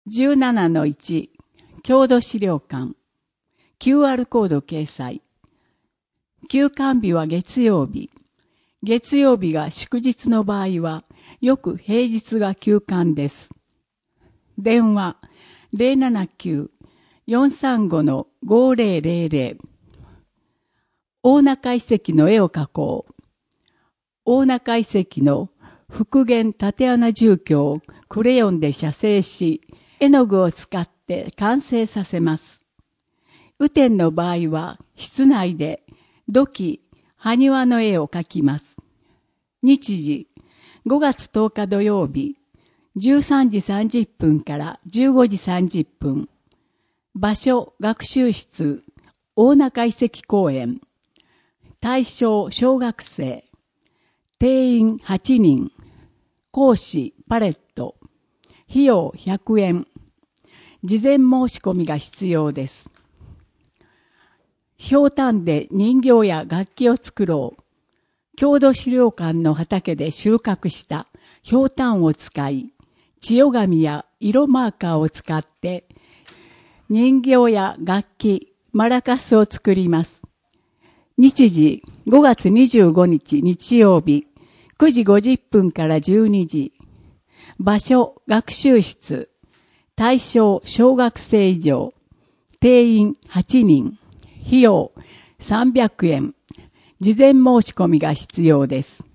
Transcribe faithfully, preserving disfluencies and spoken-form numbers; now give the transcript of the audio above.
じゅうななのいち 郷土資料館 キューアール コード掲載。休館日は月曜日。月曜日が祝日の場合はよく平日が休館です。電話 ゼロななきゅう よんさんご ごゼロゼロゼロ。大中遺跡の絵を描こう。大中遺跡の復元竪穴住居をクレヨンで写生し、絵の具を使って完成させます。雨天の場合は室内で土器、埴輪の絵を描きます。日時、ごがつとおか土曜日、じゅうさんじさんじゅっぷんからじゅうごじさんじゅっぷん。場所、学習室、大中遺跡公園。対象、小学生。定員はちにん。講師、パレット。費用ひゃくえん。事前申し込みが必要です。ひょうたんで人形や楽器を作ろう。郷土資料館の畑で収穫したひょうたんを使い、千代紙や色マーカーを使って人形や楽器、マラカスを作ります。日時、ごがつにじゅうごにち日曜日、くじごじゅっぷんからじゅうにじ。場所、学習室。対象、小学生以上。定員はちにん。費用さんびゃくえん。事前申し込みが必要です。